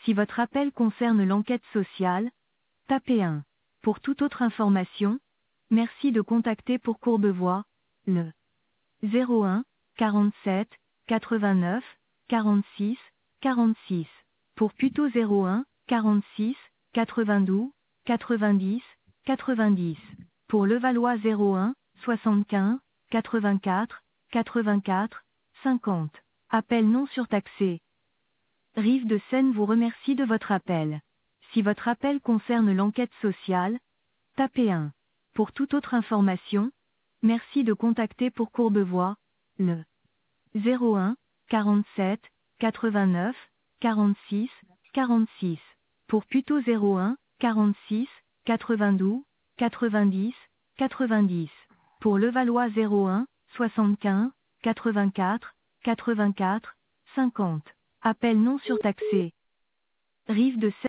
Si votre appel concerne l'enquête sociale, tapez 1. Pour toute autre information, merci de contacter pour Courbevoie, le 01 47 89 46 46. Pour Puteaux 01 46 92 90 90. Pour Levallois 01 75 84 84 50. Appel non surtaxé. Rive de Seine vous remercie de votre appel. Si votre appel concerne l'enquête sociale, tapez 1. Pour toute autre information, merci de contacter pour Courbevoie, le 01 47 89 46 46. Pour Puteaux 01 46 92 90 90. Pour Levallois 01 75 84 84 50. Appel non surtaxé. Rive de Seine.